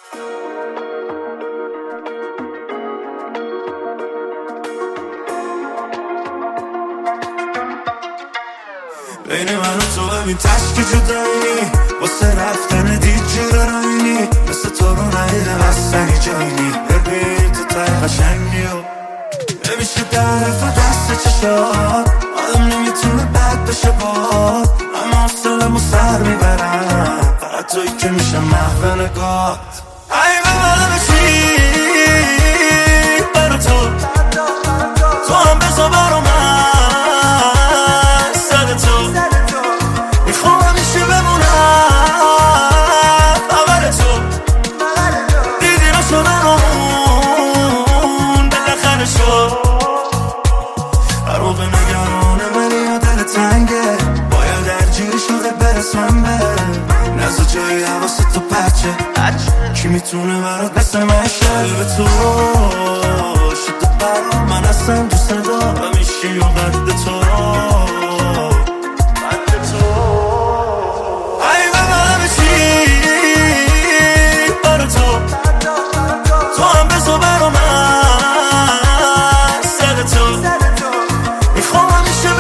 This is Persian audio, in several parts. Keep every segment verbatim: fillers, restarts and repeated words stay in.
بین من و تو ببین تشک جدایی واسه رفتن دید جیر رایینی مثل تو رو ندیده بستنی جایینی ببین تو تای قشنگی و نمیشه درف و دست چشات آدم نمیتونه بد بشه باد اما حسلم و سر میبرم فقط توی که میشه محو نگات ای ببرم چی برا تو تو هم بزا برا من سر تو میخوام همیشه بمونم بغل تو دیدی نشدن اون بالاخره شد هر موقع نگرانه ولی یا دل تنگه باید درگیری شده برسم به نزد جایی حواست تو پچه کی میتونه برات مثل من قلب تو شده برام من اصلا دوست ندارم میشی و قد تو قد تو ای ببرم چی برا تو تو هم بزا برا من سر تو میخوام همیشه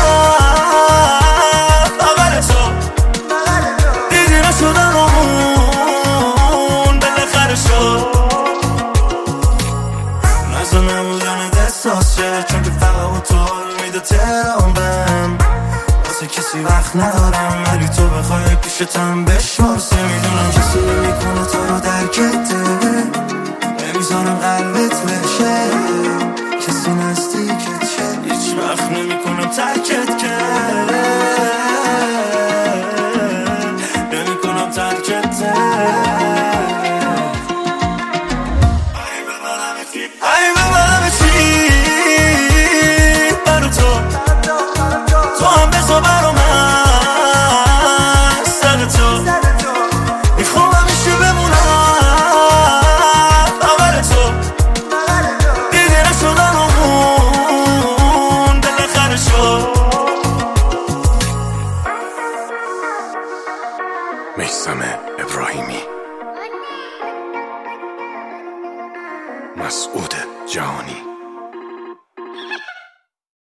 بمونم بغل تو دیدی نشدن اون بالاخره شد نزا نبودن دستاسه چون که فقط تو حال میده تهران بهم واسه کسی وقت ندارم ولی تو بخوای پیشتم بشمارسه میدونم کسی نمیکنه تو رو درکته نمیزانم قلبت بشه کسی نزدیکت شه هیچ وقت نمیکنم ترکت که نمیکنم ترکت ای ببرم چی برا تو تو هم بزا برا من سر تو میخوام همیشه بمونم بغل تو دیدی نشدن اون بالاخره شد میثم ابراهیمی مسعود جهانی